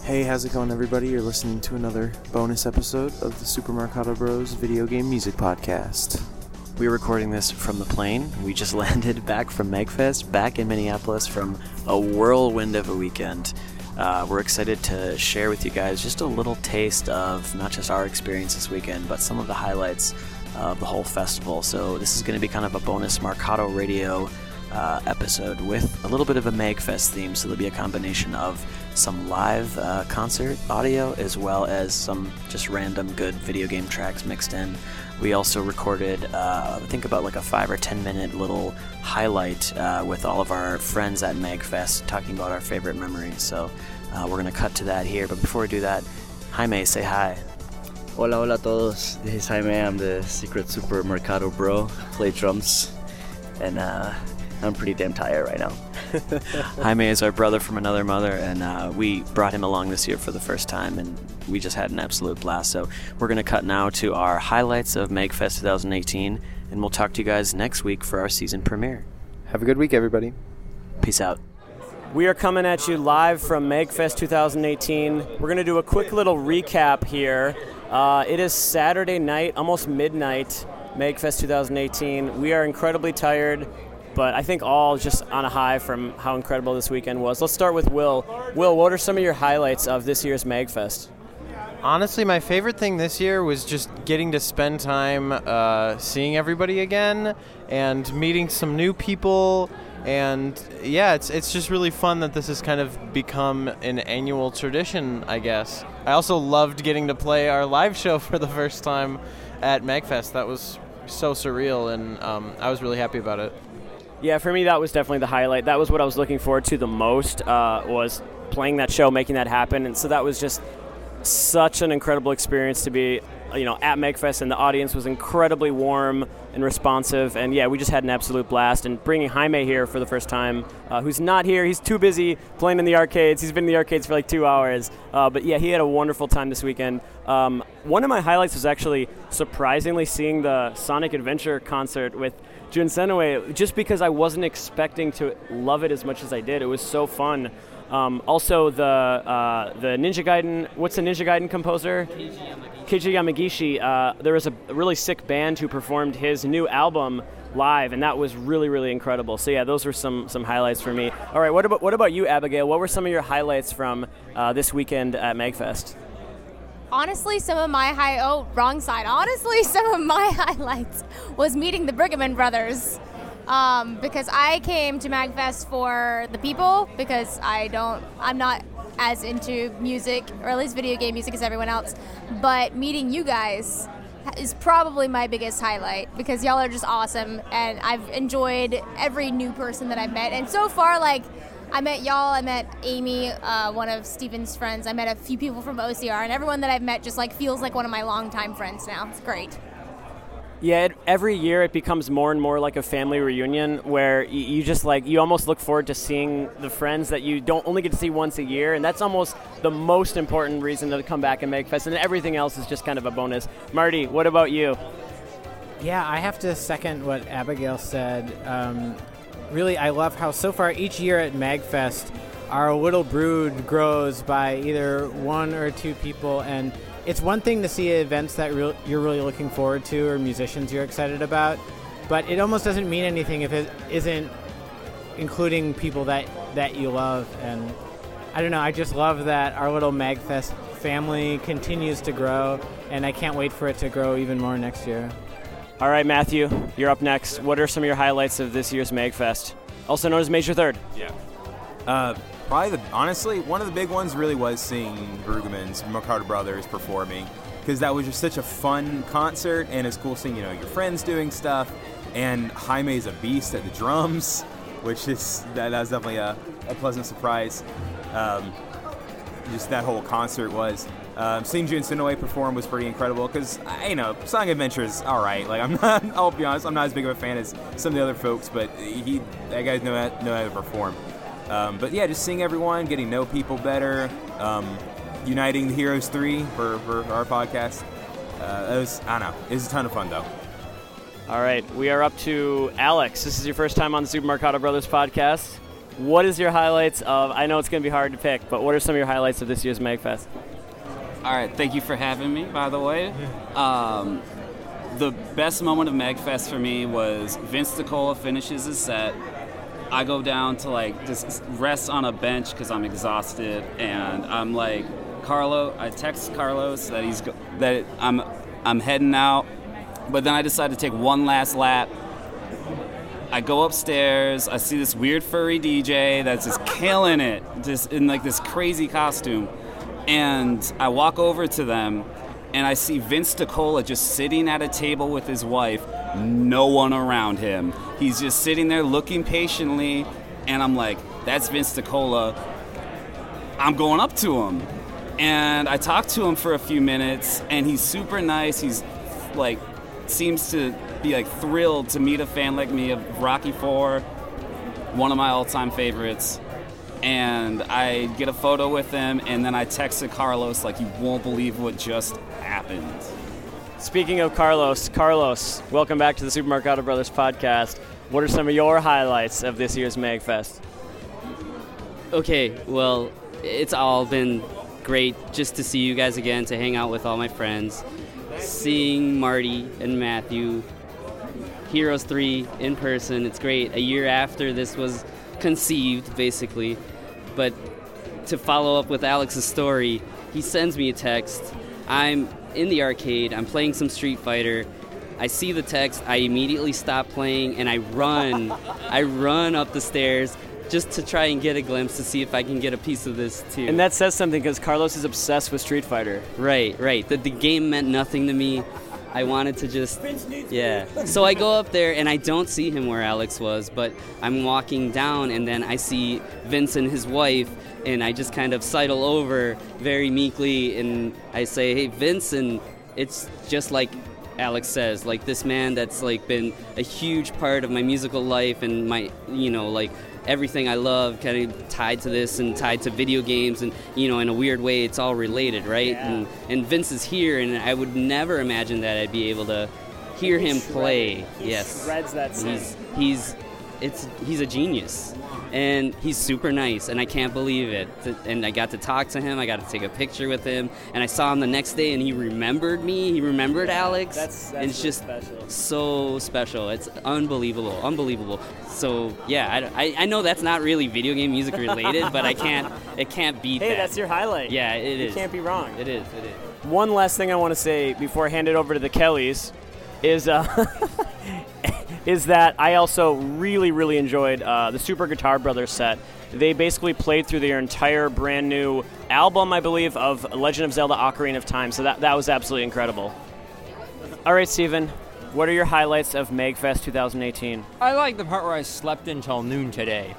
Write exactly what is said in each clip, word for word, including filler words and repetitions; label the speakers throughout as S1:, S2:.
S1: Hey, how's it going, everybody? You're listening to another bonus episode of the Super Mercado Bros Video Game Music Podcast. We're recording this from the plane. We just landed back from MegFest, back in Minneapolis from a whirlwind of a weekend. Uh, we're excited to share with you guys just a little taste of not just our experience this weekend, but some of the highlights of the whole festival. So this is going to be kind of a bonus Mercado Radio uh, episode with a little bit of a MegFest theme. So there'll be a combination of some live uh, concert audio as well as some just random good video game tracks mixed in. We also recorded, uh, I think about like a five or ten minute little highlight uh, with all of our friends at MegFest talking about our favorite memories. So uh, we're going to cut to that here. But before we do that, Jaime, say hi.
S2: Hola, hola a todos. This is Jaime. I'm the secret Super Mercado Bro. Play drums. And uh, I'm pretty damn tired right now.
S1: Jaime is our brother from another mother, and uh, we brought him along this year for the first time, and we just had an absolute blast. So we're going to cut now to our highlights of MegFest twenty eighteen, and we'll talk to you guys next week for our season premiere.
S3: Have a good week, everybody.
S1: Peace out.
S4: We are coming at you live from MegFest twenty eighteen. We're going to do a quick little recap here. Uh, it is Saturday night, almost midnight, MegFest twenty eighteen. We are incredibly tired, but I think all just on a high from how incredible this weekend was. Let's start with Will. Will, what are some of your highlights of this year's MegFest?
S3: Honestly, my favorite thing this year was just getting to spend time uh, seeing everybody again and meeting some new people. And yeah, it's it's just really fun that this has kind of become an annual tradition, I guess. I also loved getting to play our live show for the first time at MegFest. That was so surreal, and um, I was really happy about it.
S4: Yeah, for me, that was definitely the highlight. That was what I was looking forward to the most, uh, was playing that show, making that happen. And so that was just such an incredible experience to be, you know, at MegFest, and the audience was incredibly warm and responsive. And yeah, we just had an absolute blast. And bringing Jaime here for the first time, uh, who's not here, he's too busy playing in the arcades. He's been in the arcades for like two hours. Uh, but yeah, he had a wonderful time this weekend. Um, one of my highlights was actually surprisingly seeing the Sonic Adventure concert with Jun Senue, just because I wasn't expecting to love it as much as I did. It was so fun. Um, also, the uh, the Ninja Gaiden, what's the Ninja Gaiden composer? Keiji Yamagishi. Uh, there was a really sick band who performed his new album live, and that was really, really incredible. So yeah, those were some some highlights for me. All right, what about what about you, Abigail? What were some of your highlights from uh, this weekend at MegFest?
S5: Honestly, some of my high oh wrong side. Honestly, some of my highlights was meeting the Briggerman brothers, um, because I came to MagFest for the people, because I don't I'm not as into music, or at least video game music, as everyone else. But meeting you guys is probably my biggest highlight, because y'all are just awesome, and I've enjoyed every new person that I've met. And so far, like, I met y'all, I met Amy, uh, one of Steven's friends. I met a few people from O C R, and everyone that I've met just like feels like one of my longtime friends now. It's great.
S4: Yeah, it, every year it becomes more and more like a family reunion, where you, you just like, you almost look forward to seeing the friends that you don't only get to see once a year, and that's almost the most important reason to come back and MegFest, and everything else is just kind of a bonus. Marty, what about you?
S6: Yeah, I have to second what Abigail said. Um, Really, I love how so far each year at MagFest, our little brood grows by either one or two people, and it's one thing to see events that re- you're really looking forward to or musicians you're excited about, but it almost doesn't mean anything if it isn't including people that, that you love. And I don't know, I just love that our little MagFest family continues to grow, and I can't wait for it to grow even more next year.
S4: All right, Matthew, you're up next. What are some of your highlights of this year's MegFest, also known as Major Third?
S7: Yeah. Uh, probably, the, honestly, one of the big ones really was seeing Brueggemann's Mercado Brothers performing, because that was just such a fun concert, and it's cool seeing, you know, your friends doing stuff, and Jaime's a beast at the drums, which is, that, that was definitely a, a pleasant surprise. Um, just that whole concert was. Um, seeing Jun Senue perform was pretty incredible, because, you know, Sonic Adventure is all right. Like, I'm not, I'll be honest, I'm not as big of a fan as some of the other folks, but he, that guy know how, know how to perform. Um, but yeah, just seeing everyone, getting to know people better, um, uniting the Heroes three for, for our podcast. Uh, it was, I don't know, it was a ton of fun, though.
S4: All right, we are up to Alex. This is your first time on the Super Mercado Brothers podcast. what is your highlights of, I know it's going to be hard to pick, but what are some of your highlights of this year's MAGFest?
S8: All right, thank you for having me, by the way. Um, the best moment of MAGFest for me was Vince DiCola finishes his set. I go down to like just rest on a bench because I'm exhausted, and I'm like, Carlo. I text Carlos that he's go- that I'm I'm heading out, but then I decide to take one last lap. I go upstairs. I see this weird furry D J that's just killing it, just in like this crazy costume, and I walk over to them, and I see Vince DiCola just sitting at a table with his wife. No one around him. He's just sitting there looking patiently, and I'm like, that's Vince DiCola. I'm going up to him. And I talked to him for a few minutes, and he's super nice. He's like, seems to be like thrilled to meet a fan like me of Rocky four, one of my all-time favorites. And I get a photo with him, and then I texted Carlos like, you won't believe what just happened.
S4: Speaking of Carlos, Carlos, welcome back to the Supermercado Brothers podcast. What are some of your highlights of this year's MAGFest?
S9: Okay, well, it's all been great just to see you guys again, to hang out with all my friends. Seeing Marty and Matthew, Heroes three in person, it's great. A year after this was conceived, basically. But to follow up with Alex's story, he sends me a text. I'm in the arcade, I'm playing some Street Fighter. I see the text, I immediately stop playing, and I run. I run up the stairs just to try and get a glimpse to see if I can get a piece of this too.
S4: And that says something because Carlos is obsessed with Street Fighter.
S9: Right, right. The, the game meant nothing to me. I wanted to just, yeah. So I go up there and I don't see him where Alex was, but I'm walking down and then I see Vince and his wife, and I just kind of sidle over very meekly and I say, hey, Vince, and it's just like Alex says, like this man that's like been a huge part of my musical life and my, you know, like everything I love kind of tied to this and tied to video games, and you know, in a weird way it's all related, right?
S4: Yeah.
S9: And and Vince is here, and I would never imagine that I'd be able to hear him play.
S4: He
S9: yes,
S4: shreds that scene.
S9: he's he's it's he's a genius, and he's super nice, and I can't believe it. And I got to talk to him, I got to take a picture with him, and I saw him the next day, and he remembered me. He remembered Alex.
S4: That's, that's
S9: and it's
S4: really
S9: just
S4: special.
S9: so special. It's unbelievable, unbelievable. So yeah, I, I, I know that's not really video game music related, but I can't it can't beat
S4: Hey,
S9: that.
S4: that's your highlight.
S9: Yeah, it
S4: you
S9: is.
S4: You can't be wrong.
S9: It is. It is.
S4: One last thing I want to say before I hand it over to the Kellys is uh, is that I also really, really enjoyed uh, the Super Guitar Brothers set. They basically played through their entire brand new album, I believe, of Legend of Zelda Ocarina of Time. So that that was absolutely incredible. All right, Steven, what are your highlights of MAGFest twenty eighteen?
S10: I like the part where I slept until noon today.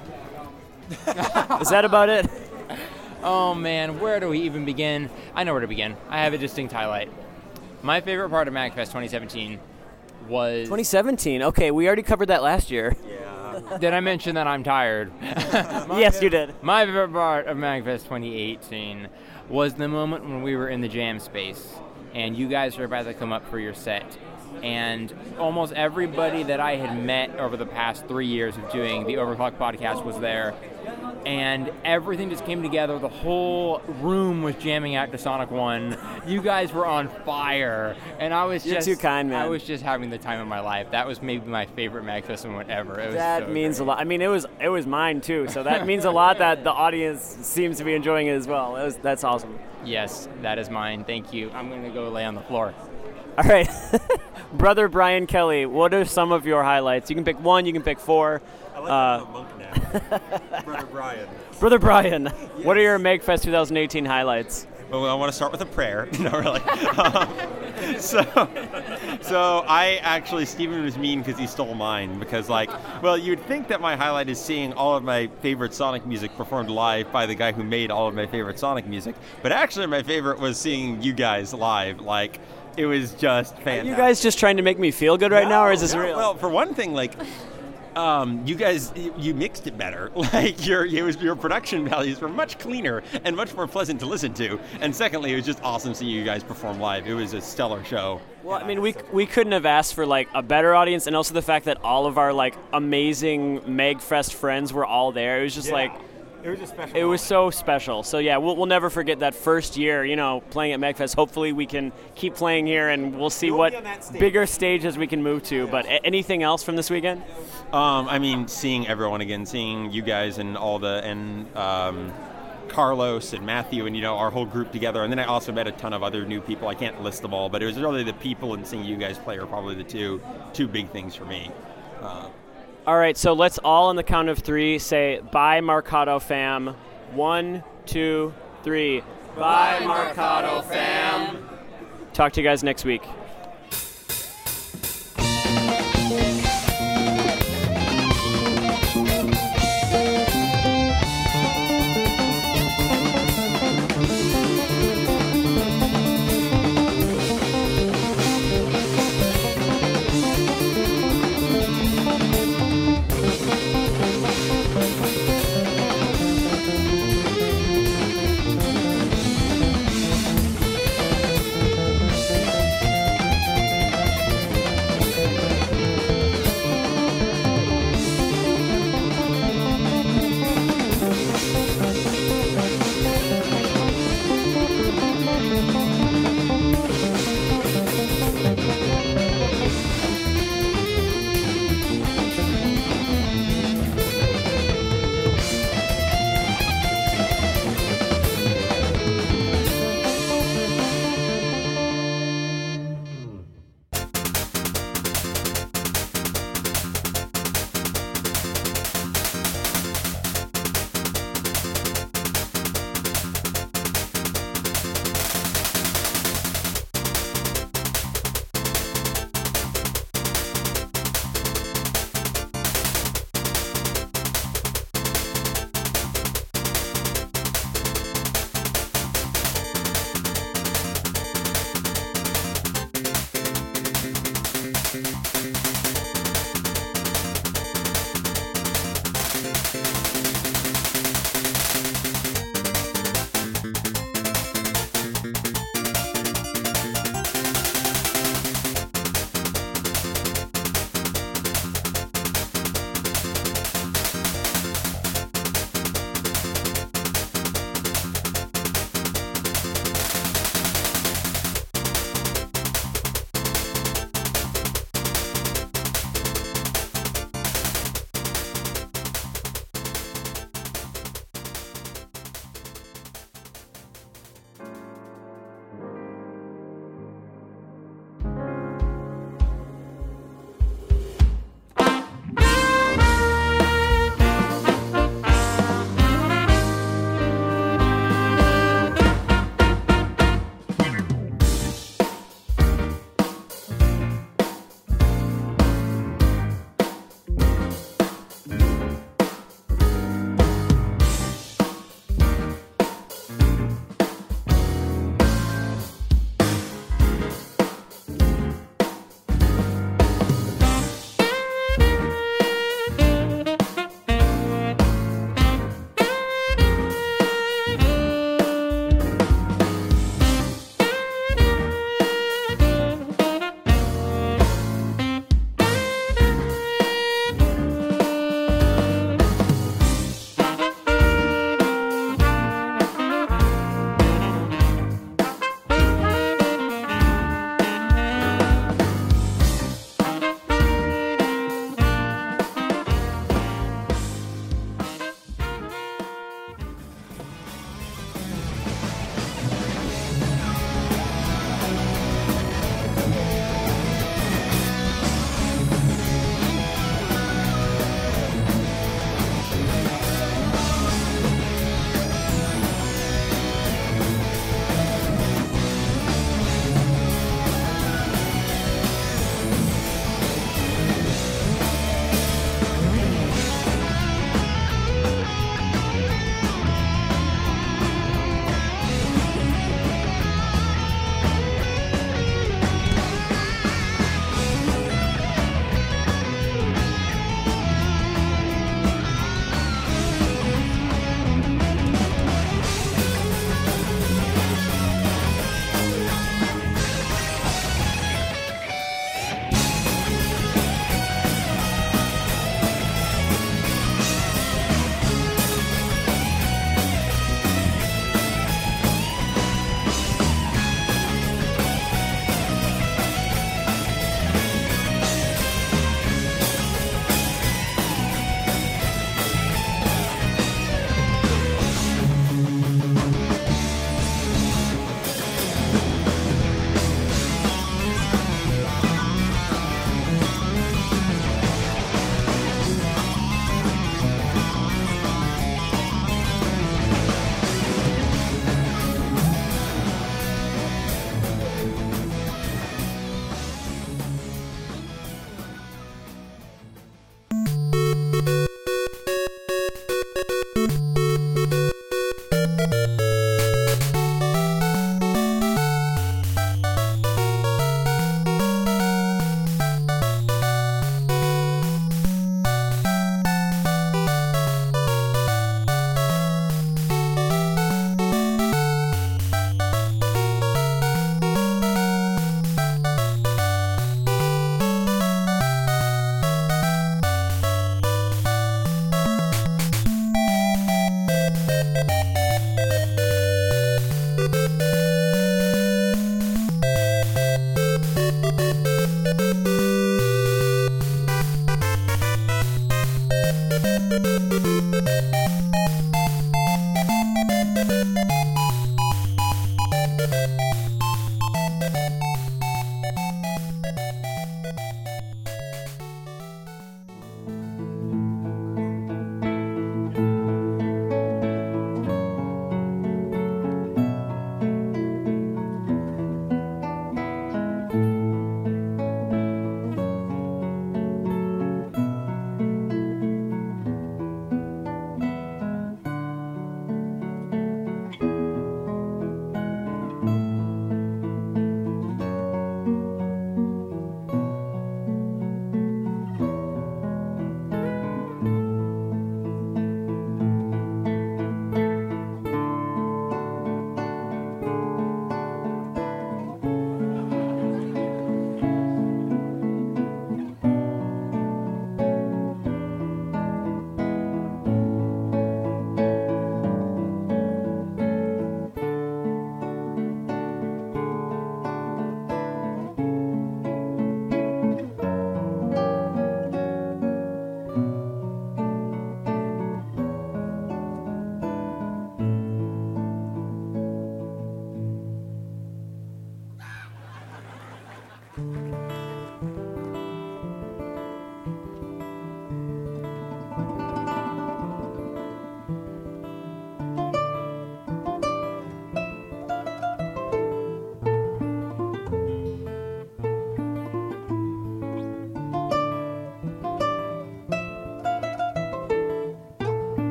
S4: Is that about it?
S10: Oh man, where do we even begin? I know where to begin. I have a distinct highlight. My favorite part of MAGFest twenty seventeen was...
S4: twenty seventeen. Okay, we already covered that last year.
S10: Yeah. Did I mention that I'm tired?
S4: Yes, you did.
S10: My favorite part of MAGFest twenty eighteen was the moment when we were in the jam space and you guys were about to come up for your set. And almost everybody that I had met over the past three years of doing the Overclock podcast was there. And everything just came together. The whole room was jamming out to Sonic one. You guys were on fire. And I was
S4: You're
S10: just...
S4: too kind, man.
S10: I was just having the time of my life. That was maybe my favorite MAGFest moment ever. It was
S4: That
S10: so
S4: means
S10: great.
S4: a lot. I mean, it was it was mine, too. So that means a lot that the audience seems to be enjoying it as well. It was, that's awesome.
S10: Yes, that is mine. Thank you. I'm going to go lay on the floor.
S4: All right. Brother Brian Kelly, what are some of your highlights? You can pick one, you can pick four.
S11: I like
S4: uh,
S11: the monk now. Brother Brian.
S4: Brother Brian, yes. What are your MAGFest twenty eighteen highlights?
S11: Well, I want to start with a prayer. No, really. um, so, so I actually, Steven was mean because he stole mine. Because, like, well, you'd think that my highlight is seeing all of my favorite Sonic music performed live by the guy who made all of my favorite Sonic music. But actually, my favorite was seeing you guys live. Like, it was just fantastic.
S4: Are you guys just trying to make me feel good right
S11: no,
S4: now, or is this
S11: no,
S4: real?
S11: Well, for one thing, like, um, you guys, you, you mixed it better. Like your, it was, your production values were much cleaner and much more pleasant to listen to. And secondly, it was just awesome seeing you guys perform live. It was a stellar show.
S4: Well, I mean, we we couldn't have asked for like a better audience, and also the fact that all of our like amazing MagFest friends were all there. It was just
S12: Yeah.
S4: like.
S12: It was a special
S4: It was so special. So yeah, we'll, we'll never forget that first year, you know, playing at MagFest. Hopefully we can keep playing here, and we'll see
S12: We'll
S4: what
S12: be on that stage.
S4: bigger stages we can move to. But a- anything else from this weekend?
S11: Um, I mean, seeing everyone again, seeing you guys and all the and um, Carlos and Matthew and you know our whole group together, and then I also met a ton of other new people. I can't list them all, but it was really the people and seeing you guys play are probably the two two big things for me. Uh,
S4: All right, so let's all on the count of three say bye, Marcado fam. One, two, three. Bye, Marcado fam. Talk to you guys next week.